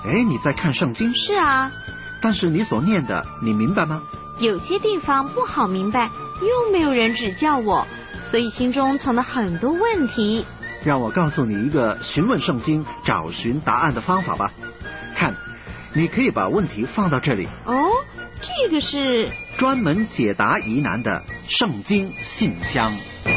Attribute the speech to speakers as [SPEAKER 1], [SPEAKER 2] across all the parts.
[SPEAKER 1] 哎，你在看圣经？
[SPEAKER 2] 是啊。
[SPEAKER 1] 但是你所念的，你明白吗？
[SPEAKER 2] 有些地方不好明白，又没有人指教我，所以心中存了很多问题。
[SPEAKER 1] 让我告诉你一个询问圣经、找寻答案的方法吧。看，你可以把问题放到这里。
[SPEAKER 2] 哦，这个是
[SPEAKER 1] 专门解答疑难的圣经信箱。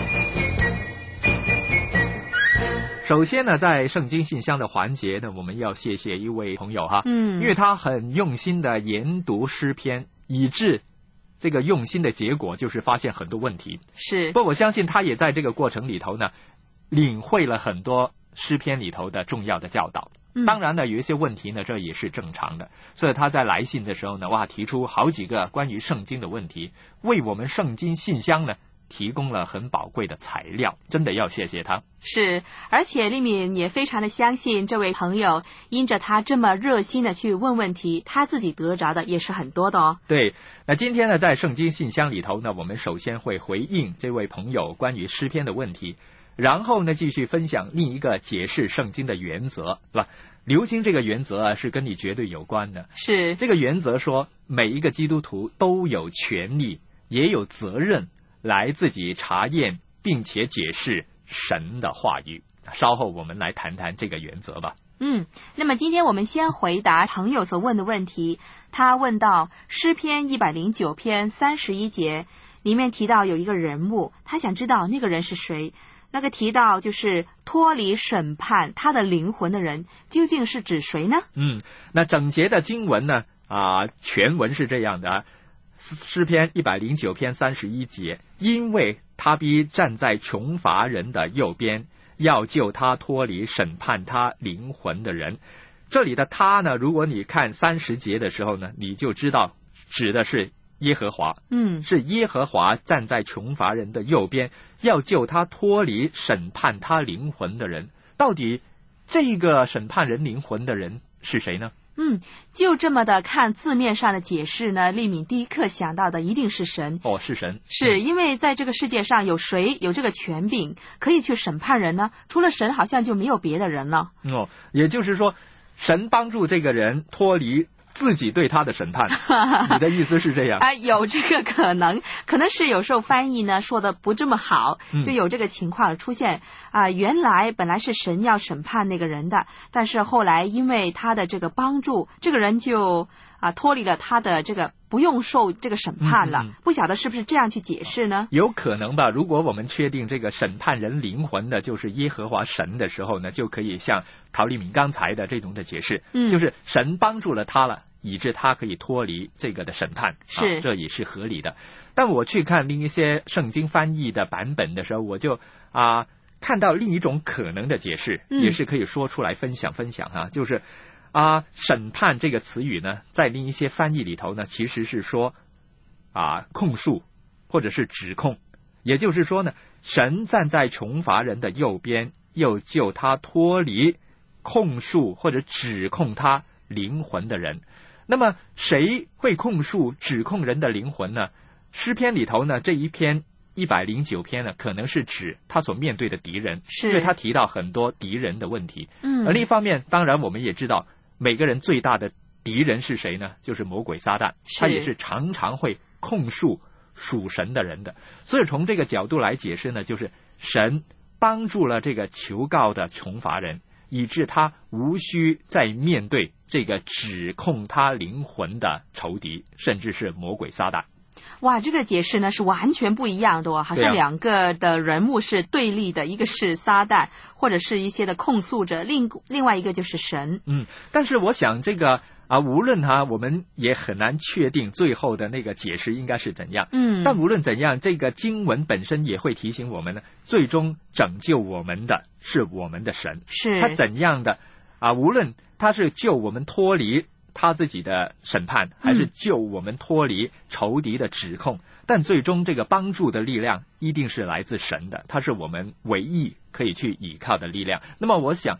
[SPEAKER 3] 首先呢，在圣经信箱的环节呢，我们要谢谢一位朋友哈，因为他很用心的研读诗篇，以致这个用心的结果就是发现很多问题。
[SPEAKER 2] 是，
[SPEAKER 3] 不过我相信他也在这个过程里头呢，领会了很多诗篇里头的重要的教导。当然呢，有一些问题呢，这也是正常的，所以他在来信的时候呢，提出好几个关于圣经的问题，为我们圣经信箱呢提供了很宝贵的材料，真的要谢谢他。
[SPEAKER 2] 是，而且丽敏也非常的相信这位朋友，因着他这么热心的去问问题，他自己得着的也是很多的哦。
[SPEAKER 3] 对，那今天呢，在圣经信箱里头呢，我们首先会回应这位朋友关于诗篇的问题，然后呢，继续分享另一个解释圣经的原则，是吧？留心这个原则啊，是跟你绝对有关的。
[SPEAKER 2] 是，
[SPEAKER 3] 这个原则说，每一个基督徒都有权利，也有责任来自己查验并且解释神的话语。稍后我们来谈谈这个原则吧。
[SPEAKER 2] 那么今天我们先回答朋友所问的问题。他问到诗篇109篇31节里面提到有一个人物，他想知道那个人是谁。那个提到就是脱离审判他的灵魂的人，究竟是指谁呢？
[SPEAKER 3] 那整节的经文呢全文是这样的，诗篇109篇31节，因为他必站在穷乏人的右边，要救他脱离审判他灵魂的人。这里的他呢，如果你看30节的时候呢，你就知道指的是耶和华，是耶和华站在穷乏人的右边，要救他脱离审判他灵魂的人。到底这个审判人灵魂的人是谁呢？
[SPEAKER 2] 就这么的看字面上的解释呢，丽敏第一刻想到的一定是神。
[SPEAKER 3] 是神。
[SPEAKER 2] 是因为在这个世界上有谁有这个权柄可以去审判人呢？除了神，好像就没有别的人了。
[SPEAKER 3] 也就是说，神帮助这个人脱离自己对他的审判。你的意思是这样？
[SPEAKER 2] 有这个可能是有时候翻译呢说的不这么好，就有这个情况出现原来本来是神要审判那个人的，但是后来因为他的这个帮助，这个人就脱离了他的这个不用受这个审判了。不晓得是不是这样去解释呢？
[SPEAKER 3] 有可能吧。如果我们确定这个审判人灵魂的就是耶和华神的时候呢，就可以像陶丽敏刚才的这种的解释，就是神帮助了他了，以致他可以脱离这个的审判，这也是合理的。但我去看另一些圣经翻译的版本的时候，我就看到另一种可能的解释，也是可以说出来分享就是审判这个词语呢，在另一些翻译里头呢，其实是说控诉或者是指控。也就是说呢，神站在穷乏人的右边，又救他脱离控诉或者指控他灵魂的人。那么谁会控诉指控人的灵魂呢？诗篇里头呢，这一篇109篇呢，可能是指他所面对的敌人，因为他提到很多敌人的问题。而另一方面，当然我们也知道每个人最大的敌人是谁呢？就是魔鬼撒旦，他也是常常会控诉属神的人的。所以从这个角度来解释呢，就是神帮助了这个求告的穷乏人，以致他无需再面对这个指控他灵魂的仇敌，甚至是魔鬼撒旦。
[SPEAKER 2] 哇，这个解释呢是完全不一样的好像两个的人物是对立的，一个是撒旦或者是一些的控诉者，另外一个就是神。
[SPEAKER 3] 但是我想这个无论我们也很难确定最后的那个解释应该是怎样。但无论怎样，这个经文本身也会提醒我们呢，最终拯救我们的是我们的神。
[SPEAKER 2] 是
[SPEAKER 3] 他怎样的无论他是救我们脱离他自己的审判，还是救我们脱离仇敌的指控，但最终这个帮助的力量一定是来自神的，他是我们唯一可以去依靠的力量。那么我想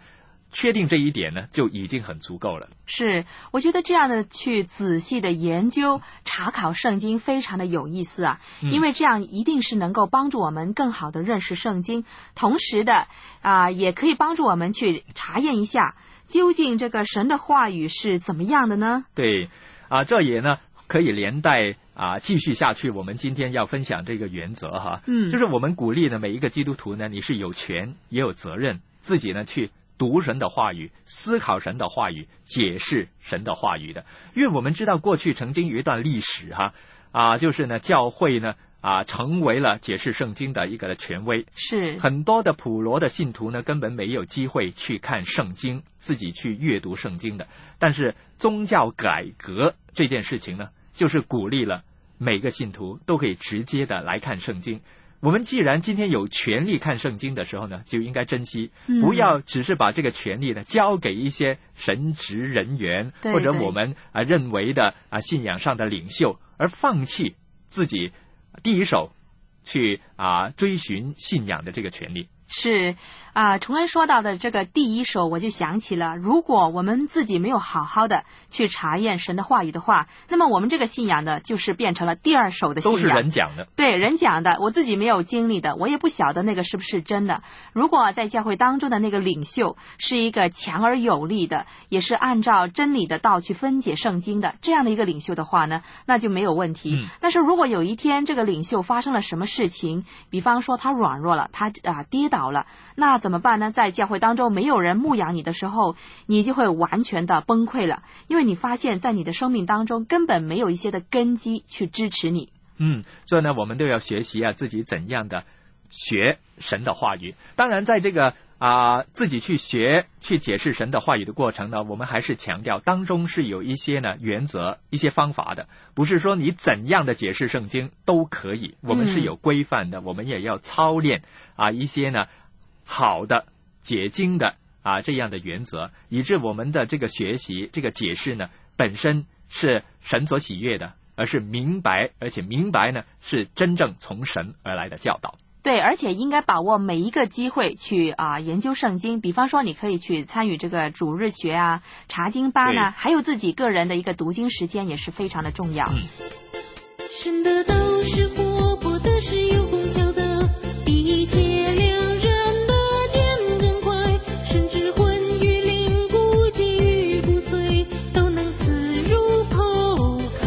[SPEAKER 3] 确定这一点呢，就已经很足够了。
[SPEAKER 2] 是，我觉得这样的去仔细的研究查考圣经非常的有意思啊，因为这样一定是能够帮助我们更好的认识圣经，同时的也可以帮助我们去查验一下究竟这个神的话语是怎么样的呢？
[SPEAKER 3] 对这也呢可以连带继续下去我们今天要分享这个原则哈，就是我们鼓励呢每一个基督徒呢，你是有权也有责任自己呢去读神的话语，思考神的话语，解释神的话语的。因为我们知道过去曾经有一段历史就是呢教会呢成为了解释圣经的一个权威，
[SPEAKER 2] 是
[SPEAKER 3] 很多的普罗的信徒呢根本没有机会去看圣经，自己去阅读圣经的。但是宗教改革这件事情呢，就是鼓励了每个信徒都可以直接的来看圣经。我们既然今天有权利看圣经的时候呢，就应该珍惜，不要只是把这个权利呢交给一些神职人员，或者我们认为的信仰上的领袖，而放弃自己第一手去追寻信仰的这个权利。
[SPEAKER 2] 是崇恩说到的这个第一手，我就想起了，如果我们自己没有好好的去查验神的话语的话，那么我们这个信仰呢，就是变成了第二手的信仰，
[SPEAKER 3] 都是人讲的。
[SPEAKER 2] 对，人讲的，我自己没有经历的，我也不晓得那个是不是真的。如果在教会当中的那个领袖是一个强而有力的，也是按照真理的道去分解圣经的这样的一个领袖的话呢，那就没有问题。但是如果有一天这个领袖发生了什么事情，比方说他软弱了，他跌倒了，那怎么办呢？在教会当中没有人牧养你的时候，你就会完全的崩溃了，因为你发现在你的生命当中根本没有一些的根基去支持你。
[SPEAKER 3] 所以呢我们都要学习自己怎样的学神的话语。当然在这个自己去学去解释神的话语的过程呢，我们还是强调当中是有一些呢原则一些方法的，不是说你怎样的解释圣经都可以，我们是有规范的，我们也要操练一些呢好的解经的这样的原则，以致我们的这个学习这个解释呢本身是神所喜悦的，而是明白，而且明白呢是真正从神而来的教导。
[SPEAKER 2] 对，而且应该把握每一个机会去研究圣经，比方说你可以去参与这个主日学查经班还有自己个人的一个读经时间也是非常的重要。
[SPEAKER 4] 神的道是活泼的，是有功效的，比切两刃的剑更快，甚至魂与灵骨肌与骨髓都能刺入剖开，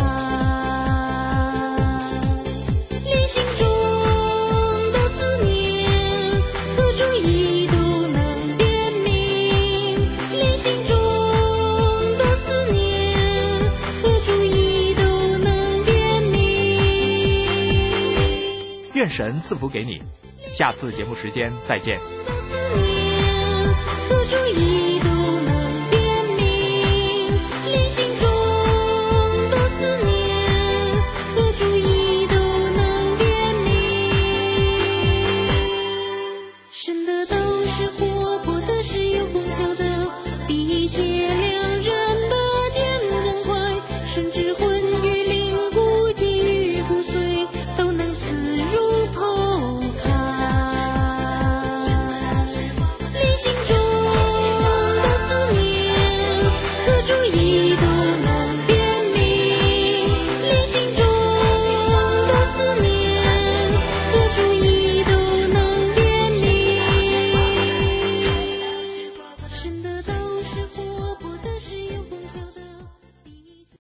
[SPEAKER 4] 连心中的思念和主意都能辨明，连心中的思念和主意都能辨明。
[SPEAKER 3] 愿神赐福给你，下次节目时间再见。